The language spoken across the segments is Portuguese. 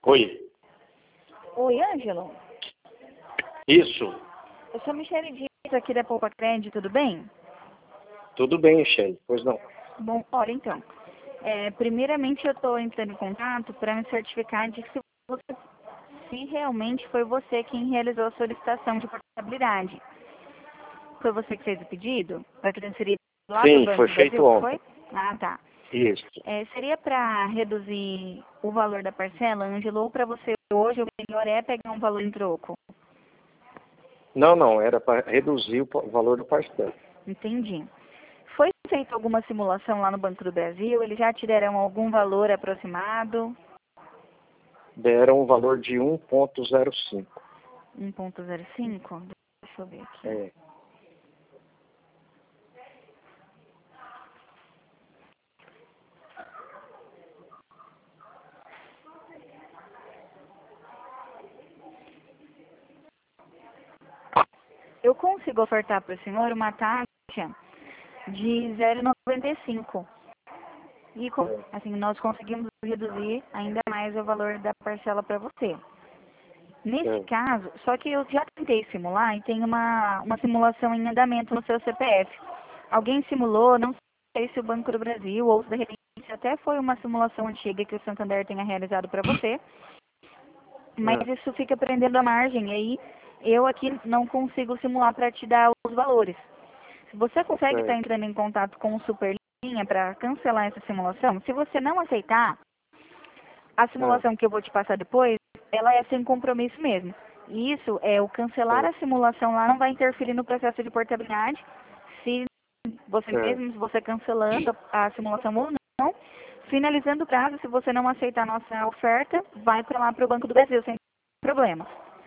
Oi. Oi, Ângelo. Isso. Eu sou Michele Dias, aqui da Poupa Crédito, tudo bem? Tudo bem, Michele? Pois não. Bom, olha então. Primeiramente eu estou entrando em contato para me certificar de que se realmente foi você quem realizou a solicitação de portabilidade. Foi você que fez o pedido? Para transferir lá para o Sim, Banco foi do feito Brasil? ontem. Foi? Ah, tá. Isso. Seria para reduzir o valor da parcela, Ângelo, ou para você hoje o melhor é pegar um valor em troco? Não, era para reduzir o valor do parcela. Entendi. Foi feita alguma simulação lá no Banco do Brasil? Eles já te deram algum valor aproximado? Deram um valor de 1,05. 1,05? Deixa eu ver aqui. É. Eu consigo ofertar para o senhor uma taxa de 0,95. E assim, nós conseguimos reduzir ainda mais o valor da parcela para você. Nesse caso, só que eu já tentei simular e tem uma simulação em andamento no seu CPF. Alguém simulou, não sei se o Banco do Brasil ou se de repente até foi uma simulação antiga que o Santander tenha realizado para você, mas isso fica prendendo a margem, e aí eu aqui não consigo simular para te dar os valores. Se você consegue estar entrando em contato com o Superlinha para cancelar essa simulação, se você não aceitar, a simulação que eu vou te passar depois, ela é sem compromisso mesmo. E isso, o cancelar a simulação lá não vai interferir no processo de portabilidade, se você cancelando a simulação ou não. Finalizando o prazo, se você não aceitar a nossa oferta, vai para lá para o Banco do Brasil, sem problema.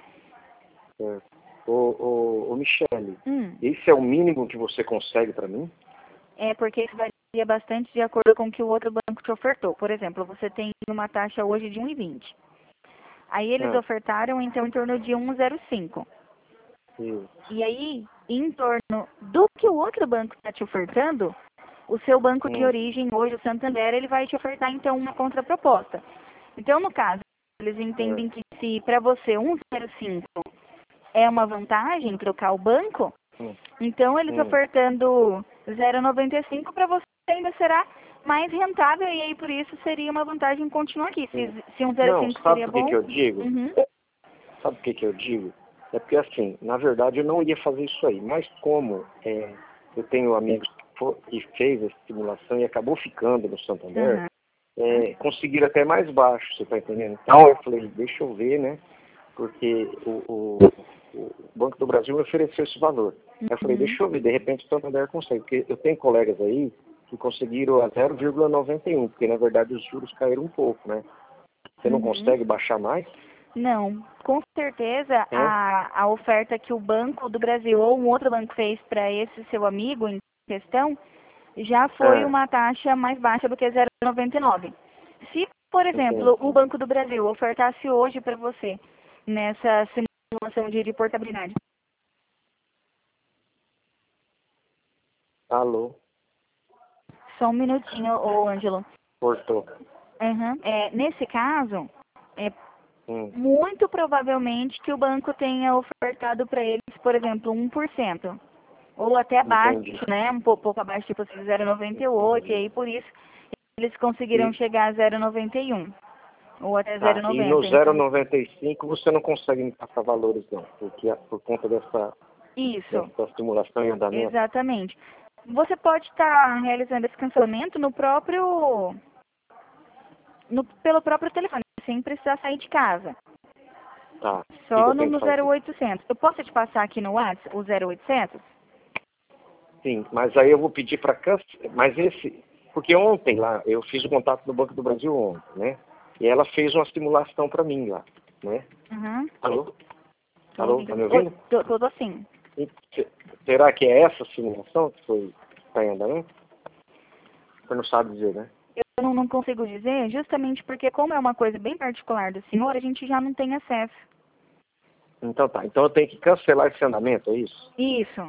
Ô Michele, esse é o mínimo que você consegue para mim? Porque isso varia bastante de acordo com o que o outro banco te ofertou. Por exemplo, você tem uma taxa hoje de 1,20. Aí eles ofertaram, então, em torno de 1,05. E aí, em torno do que o outro banco está te ofertando, o seu banco de origem, hoje o Santander, ele vai te ofertar, então, uma contraproposta. Então, no caso, eles entendem que se para você 1,05 é uma vantagem trocar o banco, então eles ofertando 0,95 para você ainda será mais rentável, e aí por isso seria uma vantagem continuar aqui. Se 1,05 seria bom... Sabe por que eu digo? Sabe por que eu digo? É porque assim, na verdade eu não ia fazer isso aí, mas como eu tenho amigos que fez essa simulação e acabou ficando no Santander, conseguiram até mais baixo, você está entendendo? Então eu falei, deixa eu ver, né? Porque o Banco do Brasil me ofereceu esse valor. Eu falei, deixa eu ver, de repente o Santander consegue, porque eu tenho colegas aí que conseguiram a 0,91, porque na verdade os juros caíram um pouco, né? Você não consegue baixar mais? Não, com certeza a oferta que o Banco do Brasil ou um outro banco fez para esse seu amigo em questão já foi uma taxa mais baixa do que 0,99. Se, por exemplo, o Banco do Brasil ofertasse hoje para você nessa simulação de portabilidade. Alô? Só um minutinho, ô Ângelo. Cortou. Nesse caso, muito provavelmente que o banco tenha ofertado para eles, por exemplo, 1%. Ou até abaixo, né? Um pouco abaixo, tipo assim, 0,98. E aí, por isso, eles conseguiram chegar a 0,91. Ou até 0,90. E no 0,95 você não consegue me passar valores, não. Porque por conta dessa simulação em andamento. Exatamente. Você pode estar realizando esse cancelamento pelo próprio telefone, sem precisar sair de casa. Só no 0800. Eu posso te passar aqui no WhatsApp o 0800? Sim, mas aí eu vou pedir para cancelar. Mas porque ontem lá, eu fiz o contato do Banco do Brasil ontem, né? E ela fez uma simulação para mim lá, né? Alô? Alô, tá me ouvindo? Tô sim. Será que é essa simulação que está em andamento? Você não sabe dizer, né? Eu não consigo dizer, justamente porque como é uma coisa bem particular do senhor, a gente já não tem acesso. Então tá. Então eu tenho que cancelar esse andamento, é isso? Isso.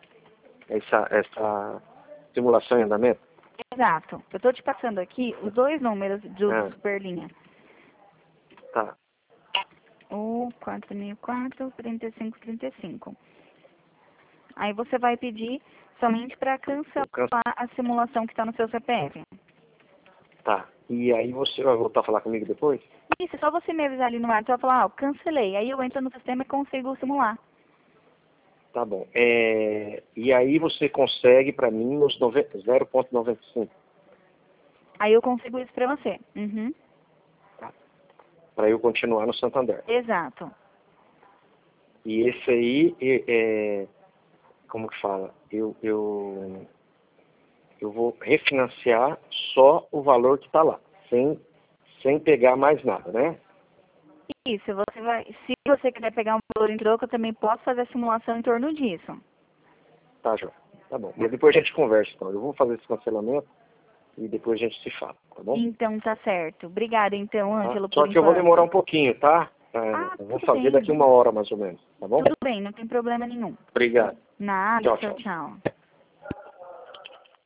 Essa simulação em andamento? Exato. Eu estou te passando aqui os dois números do Superlinha. Tá. O 4.004, 3535. Aí você vai pedir somente para cancelar a simulação que está no seu CPF. Tá. E aí você vai voltar a falar comigo depois? Isso, é só você me avisar ali no WhatsApp e falar, ó, cancelei. Aí eu entro no sistema e consigo simular. Tá bom. E aí você consegue para mim os 0,95. Aí eu consigo isso para você. Uhum. Para eu continuar no Santander. Exato. E esse aí, como que fala? Eu vou refinanciar só o valor que está lá, sem pegar mais nada, né? Isso, você vai. Se você quiser pegar um valor em troco, eu também posso fazer a simulação em torno disso. Tá, João. Tá bom. Mas depois a gente conversa, então. Eu vou fazer esse cancelamento e depois a gente se fala, tá bom? Então tá certo. Obrigada então, Ângelo, Tá? Só por que eu vou enquanto. demorar um pouquinho, tá? Eu vou Tudo fazer bem. daqui 1 hora mais ou menos, tá bom? Tudo bem, não tem problema nenhum. Obrigado. Nada, Tchau, tchau, tchau. tchau.